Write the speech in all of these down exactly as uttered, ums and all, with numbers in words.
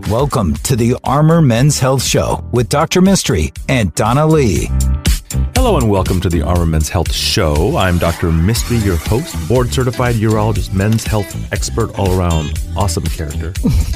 Welcome to the Armor Men's Health Show with Doctor Mystery and Donna Lee. Hello and welcome to the Armor Men's Health Show. I'm Doctor Mystery, your host, board-certified urologist, men's health expert, all-around awesome character.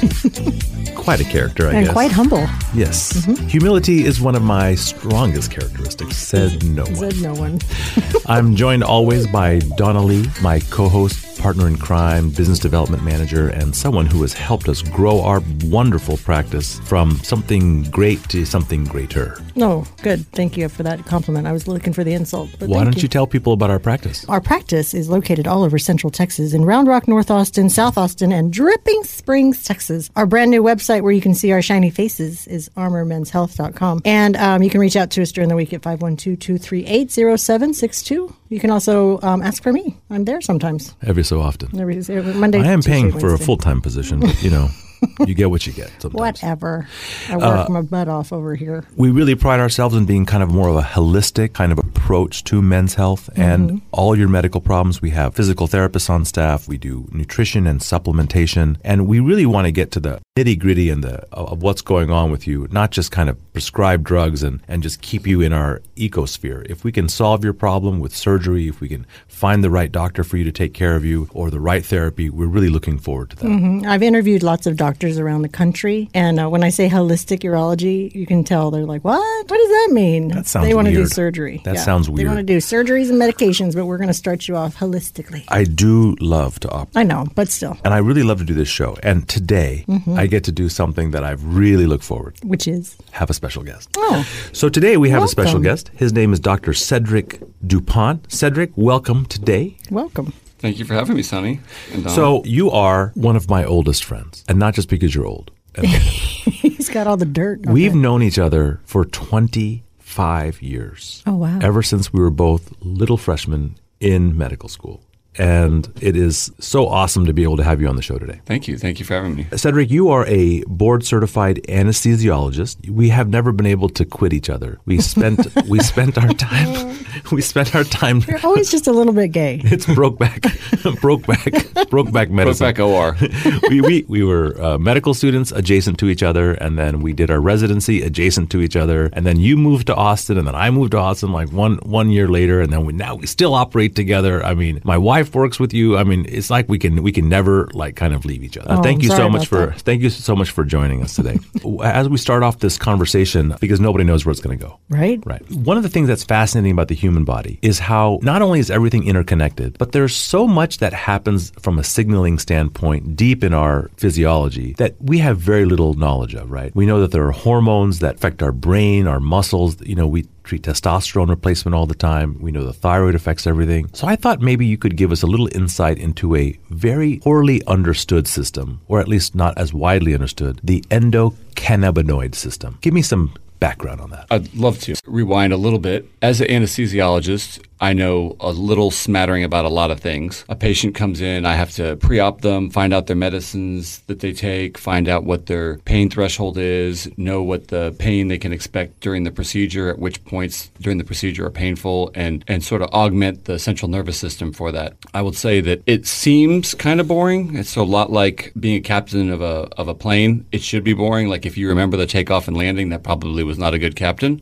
Quite a character, I and guess. And quite humble. Yes. Mm-hmm. Humility is one of my strongest characteristics, said no one. Said no one. I'm joined always by Donna Lee, my co-host, partner in crime, business development manager, and someone who has helped us grow our wonderful practice from something great to something greater. No, good. Thank you for that compliment. I was looking for the insult. But Why don't you. you tell people about our practice? Our practice is located all over Central Texas, in Round Rock, North Austin, South Austin, and Dripping Springs, Texas. Our brand new website where you can see our shiny faces is armor men's health dot com. And um, you can reach out to us during the week at five one two, two three eight, zero seven six two. You can also um, ask for me. I'm there sometimes. Every so often. Every, every Monday, I am Tuesday, paying Wednesday. for a full-time position, but, you know, you get what you get sometimes. Whatever. I work Uh, my butt off over here. We really pride ourselves in being kind of more of a holistic kind of approach to men's health and Mm-hmm. all your medical problems. We have physical therapists on staff. We do nutrition and supplementation. And we really want to get to the nitty gritty and the of what's going on with you, not just kind of prescribe drugs and, and just keep you in our ecosphere. If we can solve your problem with surgery, if we can find the right doctor for you to take care of you or the right therapy, we're really looking forward to that. Mm-hmm. I've interviewed lots of doctors around the country, and uh, when I say holistic urology, you can tell they're like, what? What does that mean? That sounds They want to do weird. surgery. That sounds weird. They want to do surgeries and medications, but we're going to start you off holistically. I do love to operate. I know, but still. And I really love to do this show. And today, Mm-hmm. I get to do something that I've really looked forward to. Which is? Have a special guest. Oh. So today we have a special Welcome. guest. His name is Doctor Cedric DuPont. Cedric, welcome today. Welcome. Thank you for having me, Sonny. And Donna. So you are one of my oldest friends, and not just because you're old. And He's got all the dirt. on we've it. known each other for twenty-five years. Oh, wow. Ever since we were both little freshmen in medical school. And it is so awesome to be able to have you on the show today. Thank you. Thank you for having me. Cedric, you are a board-certified anesthesiologist. We have never been able to quit each other. We spent we spent our time we spent our time. You're always just a little bit gay. It's Brokeback, Brokeback, Brokeback medicine. Brokeback O R. we, we we were uh, medical students adjacent to each other, and then we did our residency adjacent to each other, and then you moved to Austin, and then I moved to Austin like one one year later, and then we now we still operate together. I mean, my wife works with you. I mean, it's like we can we can never like kind of leave each other. Oh, thank you sorry so much about for that. thank you so much for joining us today. As we start off this conversation, because nobody knows where it's going to go. Right? Right. One of the things that's fascinating about the human body is how not only is everything interconnected, but there's so much that happens from a signaling standpoint deep in our physiology that we have very little knowledge of, right? We know that there are hormones that affect our brain, our muscles. You know, we treat testosterone replacement all the time. We know the thyroid affects everything. So I thought maybe you could give us a little insight into a very poorly understood system, or at least not as widely understood, the endocannabinoid system. Give me some background on that. I'd love to rewind a little bit. As an anesthesiologist, I know a little smattering about a lot of things. A patient comes in, I have to pre-op them, find out their medicines that they take, find out what their pain threshold is, know what the pain they can expect during the procedure, at which points during the procedure are painful, and, and sort of augment the central nervous system for that. I would say that it seems kind of boring. It's a lot like being a captain of a of a plane. It should be boring. Like if you remember the takeoff and landing, that probably was not a good captain.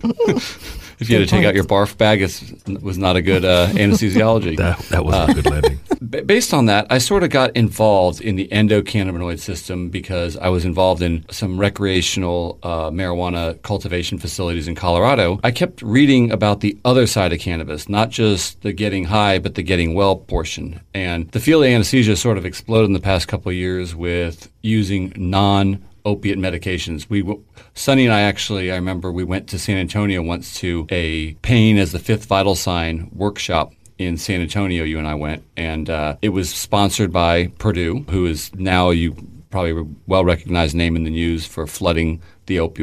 If you had to take out your barf bag, it was not a good uh, anesthesiology. That, that wasn't a good landing. B- based on that, I sort of got involved in the endocannabinoid system because I was involved in some recreational uh, marijuana cultivation facilities in Colorado. I kept reading about the other side of cannabis, not just the getting high, but the getting well portion. And the field of anesthesia sort of exploded in the past couple of years with using non opiate medications. We, Sonny and I actually, I remember we went to San Antonio once to a pain as the fifth vital sign workshop in San Antonio. You and I went, and uh, it was sponsored by Purdue, who is now, you probably a well-recognized name in the news for flooding the opioid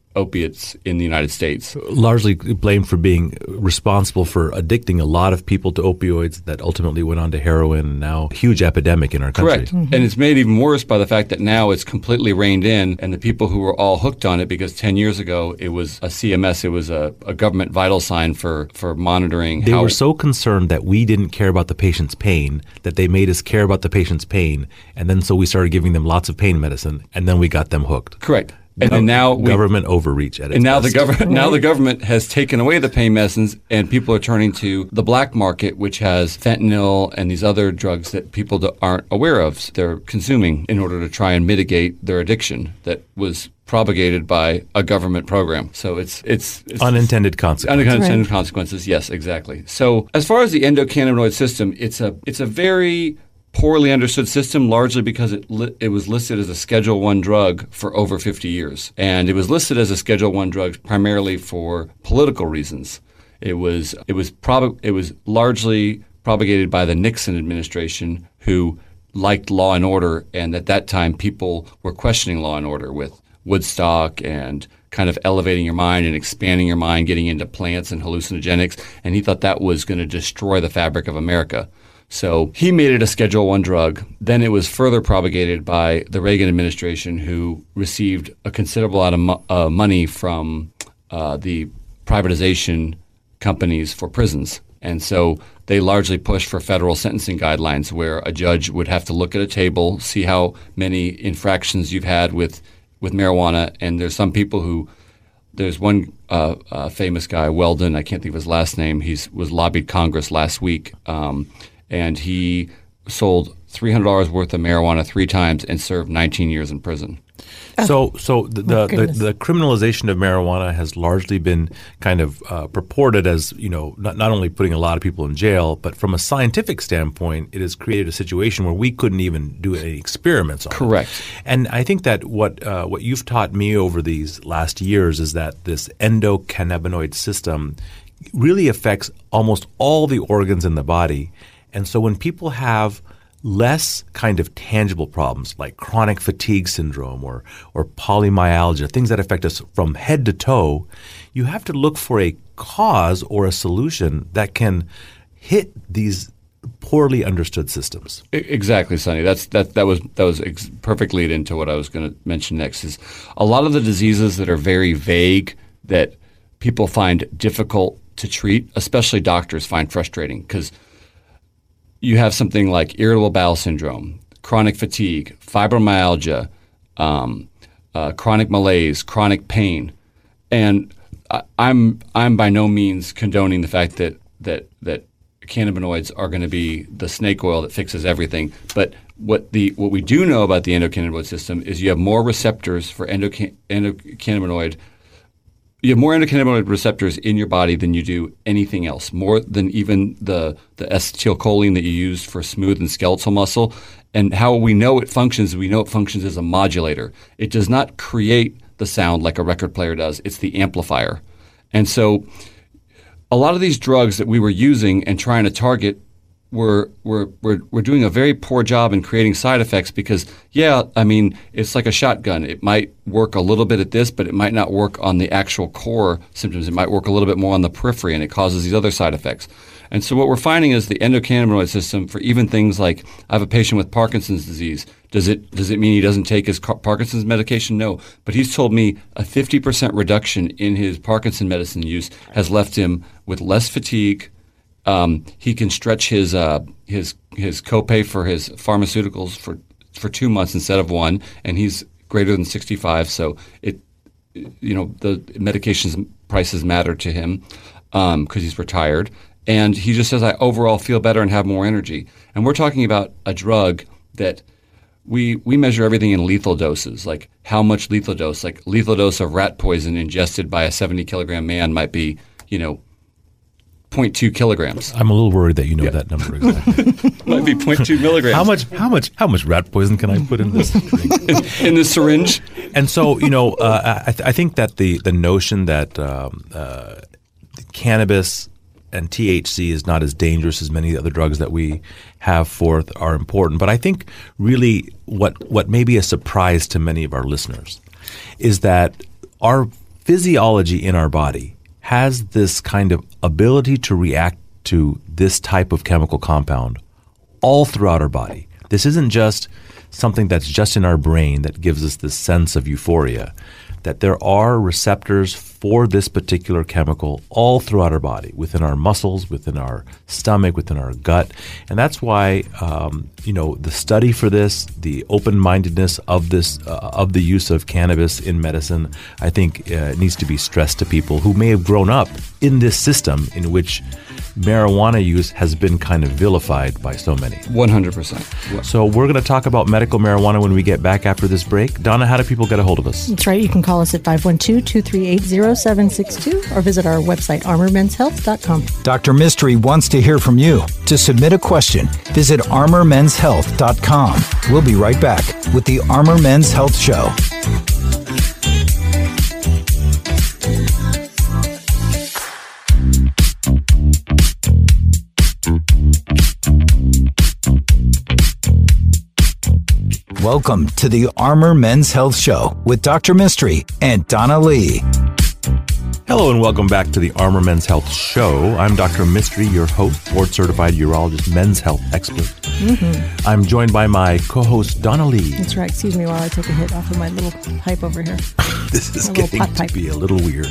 opiates in the United States. Largely blamed for being responsible for addicting a lot of people to opioids that ultimately went on to heroin, and now a huge epidemic in our country. Correct. Mm-hmm. And it's made even worse by the fact that now it's completely reined in, and the people who were all hooked on it, because ten years ago it was a C M S, it was a, a government vital sign for, for monitoring. They how were so concerned that we didn't care about the patient's pain that they made us care about the patient's pain, and then so we started giving them lots of pain medicine, and then we got them hooked. Correct. And then now we, government overreach at its and now best. the government now the government has taken away the pain medicines, and people are turning to the black market, which has fentanyl and these other drugs that people do, aren't aware of. They're consuming in order to try and mitigate their addiction that was propagated by a government program. So it's it's, it's unintended consequences. Unintended right. consequences. Yes, exactly. So as far as the endocannabinoid system, it's a it's a very poorly understood system, largely because it li- it was listed as a Schedule One drug for over fifty years, and it was listed as a Schedule One drug primarily for political reasons. It was it was prob- it was largely propagated by the Nixon administration, who liked law and order, and at that time people were questioning law and order with Woodstock and kind of elevating your mind and expanding your mind, getting into plants and hallucinogenics, and he thought that was going to destroy the fabric of America. So he made it a Schedule One drug. Then it was further propagated by the Reagan administration, who received a considerable amount of mo- uh, money from uh, the privatization companies for prisons. And so they largely pushed for federal sentencing guidelines, where a judge would have to look at a table, see how many infractions you've had with, with marijuana. And there's some people who There's one uh, uh, famous guy, Weldon, I can't think of his last name. He was lobbied Congress last week, um, and he sold three hundred dollars worth of marijuana three times and served nineteen years in prison. So, so the the, the the criminalization of marijuana has largely been kind of uh, purported as, you know, not not only putting a lot of people in jail, but from a scientific standpoint, it has created a situation where we couldn't even do any experiments on it. Correct. And I think that what uh, what you've taught me over these last years is that this endocannabinoid system really affects almost all the organs in the body, and so when people have less kind of tangible problems like chronic fatigue syndrome or or polymyalgia, things that affect us from head to toe, you have to look for a cause or a solution that can hit these poorly understood systems. Exactly, Sonny. That's that that was that was ex- perfect lead into what I was going to mention next. Is a lot of the diseases that are very vague, that people find difficult to treat, especially doctors find frustrating, because you have something like irritable bowel syndrome, chronic fatigue, fibromyalgia, um, uh, chronic malaise, chronic pain, and I, I'm I'm by no means condoning the fact that that that cannabinoids are going to be the snake oil that fixes everything. But what the what we do know about the endocannabinoid system is you have more receptors for endocan- endocannabinoid. You have more endocannabinoid receptors in your body than you do anything else, more than even the, the acetylcholine that you use for smooth and skeletal muscle. And how we know it functions, we know it functions as a modulator. It does not create the sound like a record player does. It's the amplifier. And so a lot of these drugs that we were using and trying to target We're, we're we're we're doing a very poor job in creating side effects, because, yeah, I mean, it's like a shotgun. It might work a little bit at this, but it might not work on the actual core symptoms. It might work a little bit more on the periphery, and it causes these other side effects. And so what we're finding is the endocannabinoid system for even things like, I have a patient with Parkinson's disease. Does it does it mean he doesn't take his Parkinson's medication? No. But he's told me a fifty percent reduction in his Parkinson medicine use has left him with less fatigue. Um, he can stretch his uh, his his copay for his pharmaceuticals for, for two months instead of one, and he's greater than sixty-five. So it, you know, the medications prices matter to him because um, he's retired, and he just says, I overall feel better and have more energy. And we're talking about a drug that we we measure everything in lethal doses, like how much lethal dose, like lethal dose of rat poison ingested by a seventy kilogram man might be, you know, zero point two kilograms. I'm a little worried that you know yeah. that number exactly. Might be zero point two milligrams. How much? How much? How much rat poison can I put in this thing? in, in this syringe? And so, you know, uh, I, th- I think that the the notion that um, uh, cannabis and T H C is not as dangerous as many other drugs that we have forth are important. But I think really what what may be a surprise to many of our listeners is that our physiology in our body has this kind of ability to react to this type of chemical compound all throughout our body. This isn't just something that's just in our brain that gives us this sense of euphoria, that there are receptors for this particular chemical all throughout our body, within our muscles, within our stomach, within our gut. And that's why, um, you know, the study for this, the open-mindedness of this, uh, of the use of cannabis in medicine, I think uh, needs to be stressed to people who may have grown up in this system in which marijuana use has been kind of vilified by so many. one hundred percent. So we're going to talk about medical marijuana when we get back after this break. Donna, how do people get a hold of us? That's right. You can call us at five one two, two three eight, zero seven six two or visit our website, armor mens health dot com. Doctor Mystery wants to hear from you. To submit a question, visit armor mens health dot com. We'll be right back with the Armor Men's Health Show. Welcome to the Armor Men's Health Show with Doctor Mystery and Donna Lee. Hello and welcome back to the Armor Men's Health Show. I'm Doctor Mystery, your host, board-certified urologist, men's health expert. Mm-hmm. I'm joined by my co-host, Donna Lee. That's right. Excuse me while I take a hit off of my little pipe over here. This is my getting to pipe. be a little weird.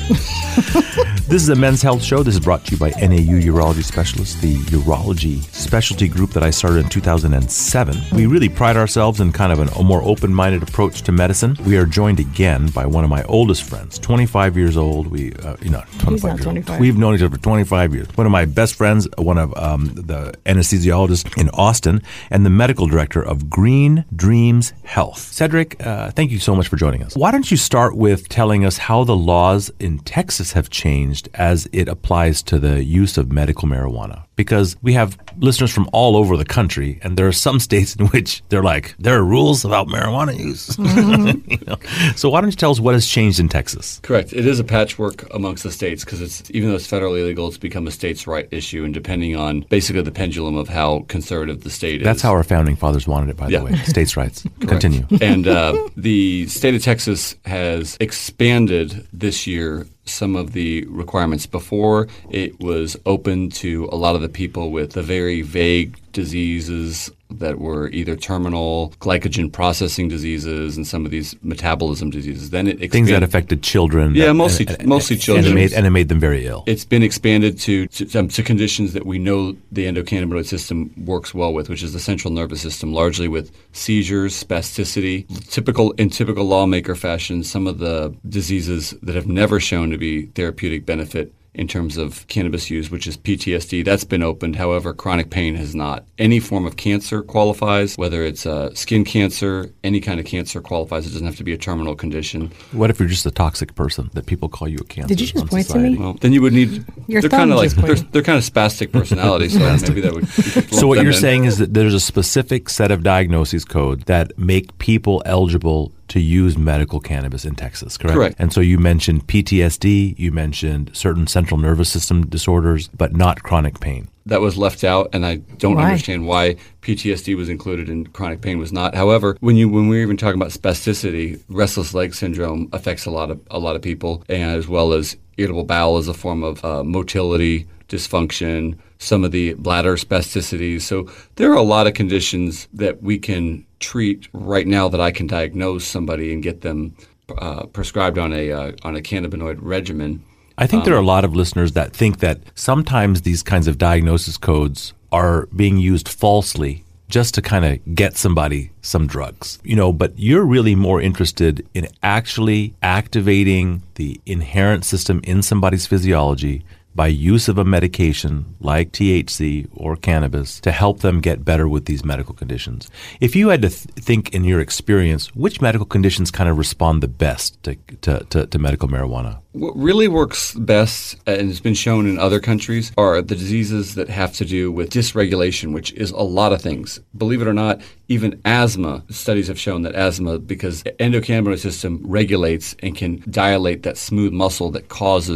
This is a Men's Health Show. This is brought to you by N A U Urology Specialists, the urology specialty group that I started in two thousand seven. We really pride ourselves in kind of an, a more open-minded approach to medicine. We are joined again by one of my oldest friends, twenty-five years old. We, uh, you know, twenty-five years twenty-five. We've known each other for twenty-five years. One of my best friends, one of um, the anesthesiologists in Austin, and the medical director of Green Dreams Health. Cedric, uh, thank you so much for joining us. Why don't you start with telling us how the laws in Texas have changed as it applies to the use of medical marijuana? Because we have listeners from all over the country, and there are some states in which they're like, there are rules about marijuana use. Mm-hmm. You know? So why don't you tell us what has changed in Texas? Correct. It is a patchwork amongst the states because it's even though it's federally illegal, it's become a states' right issue, and depending on basically the pendulum of how conservative the state is. That's how our founding fathers wanted it, by yeah. the way. States' rights. Continue. And uh, the state of Texas has expanded this year some of the requirements. Before, it was open to a lot of the people with the very vague diseases that were either terminal, glycogen processing diseases, and some of these metabolism diseases. Then it expanded, things that affected children. Yeah, that, mostly and, mostly and, children. And it, made, and it made them very ill. It's been expanded to to, um, to conditions that we know the endocannabinoid system works well with, which is the central nervous system, largely with seizures, spasticity. Typical in typical lawmaker fashion, some of the diseases that have never shown to be therapeutic benefit in terms of cannabis use, which is P T S D, that's been opened. However, chronic pain has not. Any form of cancer qualifies, whether it's uh, skin cancer, any kind of cancer qualifies. It doesn't have to be a terminal condition. What if you're just a toxic person that people call you a cancer? Did you just point society? to me? Well, then you would need. Your they're kind of like just they're, they're kind of spastic personalities, so maybe that would. So what you're in. saying is that there's a specific set of diagnoses codes that make people eligible to use medical cannabis in Texas, correct? Correct. And so you mentioned P T S D, you mentioned certain central nervous system disorders, but not chronic pain. That was left out, and I don't Why? understand why P T S D was included and chronic pain was not. However, when you when we were even talking about spasticity, restless leg syndrome affects a lot of a lot of people, and as well as irritable bowel as a form of uh, motility dysfunction, some of the bladder spasticity. So there are a lot of conditions that we can treat right now that I can diagnose somebody and get them uh, prescribed on a uh, on a cannabinoid regimen. I think um, there are a lot of listeners that think that sometimes these kinds of diagnosis codes are being used falsely just to kind of get somebody some drugs. You know, but you're really more interested in actually activating the inherent system in somebody's physiology by use of a medication like T H C or cannabis to help them get better with these medical conditions. If you had to th- think in your experience, which medical conditions kind of respond the best to, to, to, to medical marijuana? What really works best, and has been shown in other countries, are the diseases that have to do with dysregulation, which is a lot of things. Believe it or not, even asthma, studies have shown that asthma, because the endocannabinoid system regulates and can dilate that smooth muscle that causes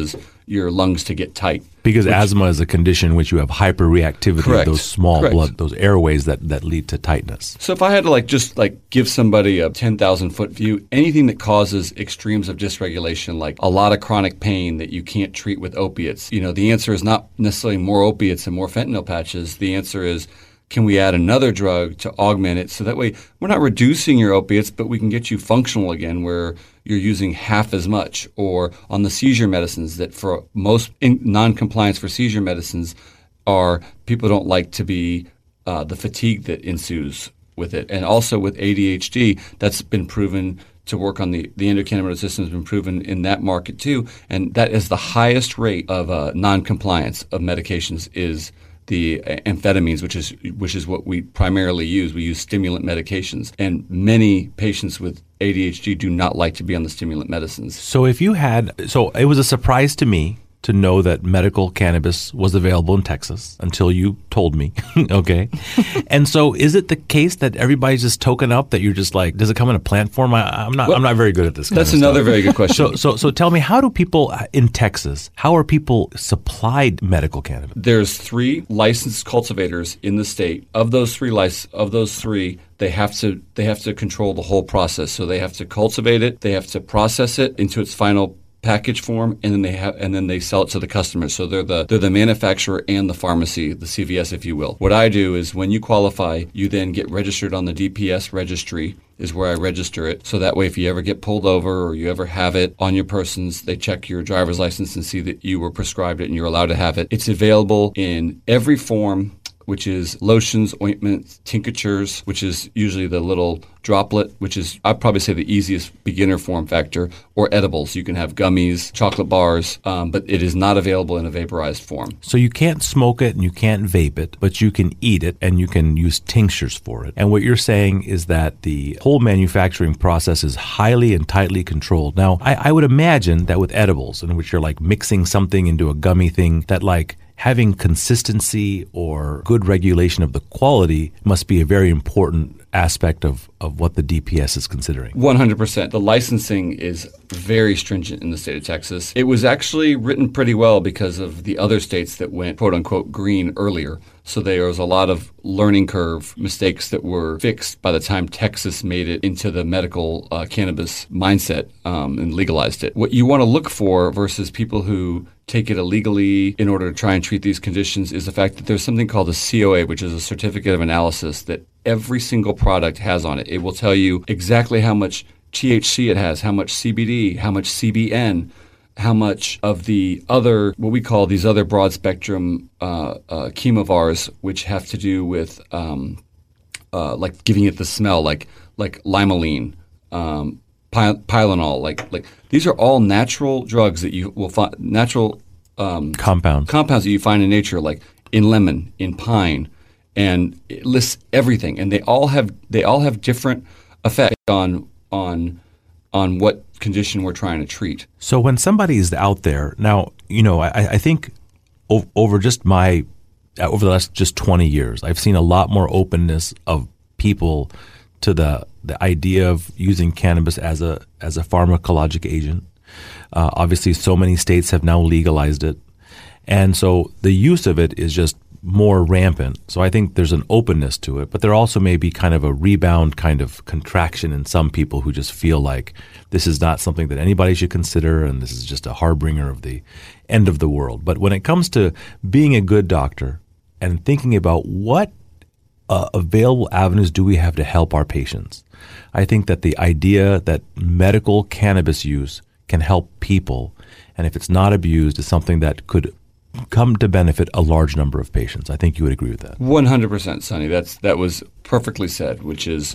your lungs to get tight. Because which, asthma is a condition in which you have hyperreactivity correct, of those small correct. blood, those airways that, that lead to tightness. So if I had to like just like give somebody a ten thousand foot view, anything that causes extremes of dysregulation, like a lot of chronic pain that you can't treat with opiates, you know, the answer is not necessarily more opiates and more fentanyl patches. The answer is, can we add another drug to augment it? So that way we're not reducing your opiates, but we can get you functional again where you're using half as much. Or on the seizure medicines that for most in non-compliance for seizure medicines are people don't like to be uh, the fatigue that ensues with it. And also with A D H D, that's been proven to work on the, the endocannabinoid system has been proven in that market too. And that is the highest rate of uh, non-compliance of medications is the amphetamines, which is which is what we primarily use. We use stimulant medications. And many patients with A D H D do not like to be on the stimulant medicines. So if you had, so it was a surprise to me to know that medical cannabis was available in Texas until you told me, okay? And so is it the case that everybody's just token up, that you're just like, does it come in a plant form? I, I'm not well, I'm not very good at this kind That's of another stuff. very good question. So, so, so tell me, how do people in Texas, how are people supplied medical cannabis? There's three licensed cultivators in the state. Of those three lic- of those three, they have to they have to control the whole process. So they have to cultivate it, they have to process it into its final package form, and then they have and then they sell it to the customers. So they're the they're the manufacturer and the pharmacy, the C V S, if you will. What I do is when you qualify, you then get registered on the D P S registry, is where I register it. So that way, if you ever get pulled over or you ever have it on your persons, they check your driver's license and see that you were prescribed it and you're allowed to have it. It's available in every form, which is lotions, ointments, tinctures, which is usually the little droplet, which is, I'd probably say, the easiest beginner form factor, or edibles. You can have gummies, chocolate bars, um, but it is not available in a vaporized form. So you can't smoke it and you can't vape it, but you can eat it and you can use tinctures for it. And what you're saying is that the whole manufacturing process is highly and tightly controlled. Now, I, I would imagine that with edibles, in which you're like mixing something into a gummy thing, that like having consistency or good regulation of the quality must be a very important aspect of, of what the D P S is considering. one hundred percent. The licensing is very stringent in the state of Texas. It was actually written pretty well because of the other states that went quote-unquote green earlier. So there was a lot of learning curve mistakes that were fixed by the time Texas made it into the medical uh, cannabis mindset um, and legalized it. What you want to look for versus people who take it illegally in order to try and treat these conditions is the fact that there's something called a C O A, which is a certificate of analysis that every single product has on it. It will tell you exactly how much T H C it has, how much C B D, how much C B N, how much of the other, what we call these other broad spectrum uh, uh, chemovars, which have to do with um, uh, like giving it the smell, like like limonene, um, py- Pylenol, like like these are all natural drugs that you will find, natural um, Compounds. compounds that you find in nature, like in lemon, in pine, and it lists everything, and they all have they all have different effects on on on what condition we're trying to treat. So when somebody is out there now, you know, I, I think o- over just my over the last just twenty years, I've seen a lot more openness of people to the the idea of using cannabis as a as a pharmacologic agent. Uh, obviously, so many states have now legalized it, and so the use of it is just more rampant. So I think there's an openness to it, but there also may be kind of a rebound kind of contraction in some people who just feel like this is not something that anybody should consider and this is just a harbinger of the end of the world. But when it comes to being a good doctor and thinking about what uh, available avenues do we have to help our patients, I think that the idea that medical cannabis use can help people, and if it's not abused, is something that could come to benefit a large number of patients. I think you would agree with that. one hundred percent, Sonny. That's that was perfectly said, which is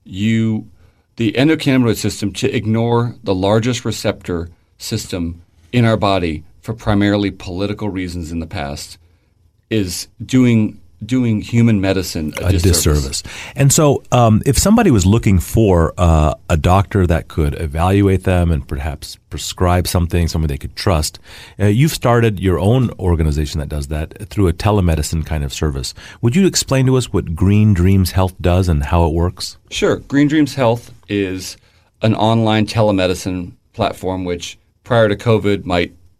you the endocannabinoid system, to ignore the largest receptor system in our body for primarily political reasons in the past, is doing doing human medicine a, a disservice. disservice. And so um, if somebody was looking for uh, a doctor that could evaluate them and perhaps prescribe something, someone they could trust, uh, you've started your own organization that does that through a telemedicine kind of service. Would you explain to us what Green Dreams Health does and how it works? Sure. Green Dreams Health is an online telemedicine platform which prior to COVID might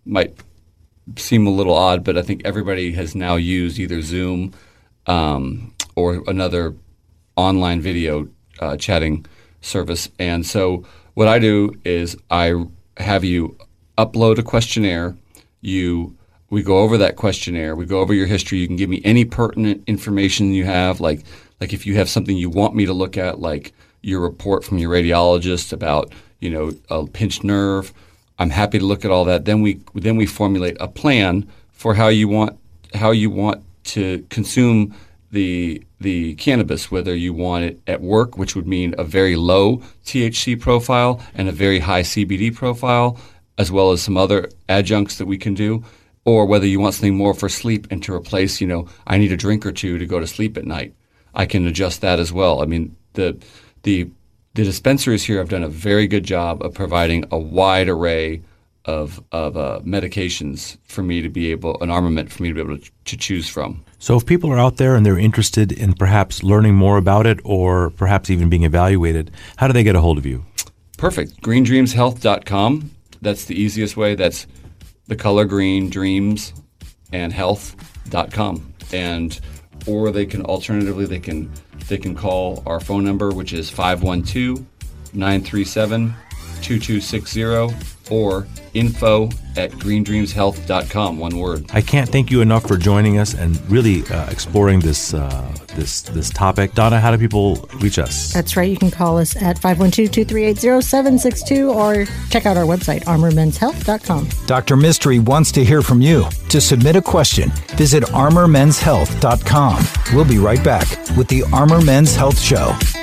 might seem a little odd, but I think everybody has now used either Zoom um, or another online video uh, chatting service. And so what I do is I have you upload a questionnaire. You we go over that questionnaire. We go over your history. You can give me any pertinent information you have, like like if you have something you want me to look at, like your report from your radiologist about, you know, a pinched nerve. I'm happy to look at all that. Then we then we formulate a plan for how you want how you want to consume the the cannabis, whether you want it at work, which would mean a very low T H C profile and a very high C B D profile, as well as some other adjuncts that we can do, or whether you want something more for sleep and to replace, you know, I need a drink or two to go to sleep at night. I can adjust that as well. I mean, the the The dispensaries here have done a very good job of providing a wide array of of uh, medications for me to be able, an armament for me to be able to, to choose from. So if people are out there and they're interested in perhaps learning more about it or perhaps even being evaluated, how do they get a hold of you? Perfect. green dreams health dot com. That's the easiest way. That's the color green, dreams, and health dot com. And or they can alternatively, they can they can call our phone number, which is five one two, nine three seven, two two six zero, or info at green dreams health dot com, one word. I can't thank you enough for joining us and really uh, exploring this uh, this this topic. Donna, how do people reach us? That's right. You can call us at five one two, two three eight, zero seven six two or check out our website, armor mens health dot com. Doctor Mystery wants to hear from you. To submit a question, visit armor mens health dot com. We'll be right back with the Armor Men's Health Show.